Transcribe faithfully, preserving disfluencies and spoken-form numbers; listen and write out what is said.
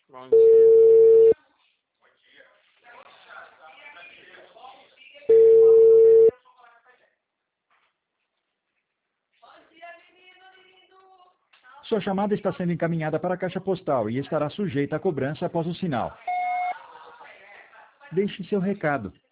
Bom dia. Sua chamada está sendo encaminhada para a caixa postal e estará sujeita a cobrança após o sinal. Deixe seu recado.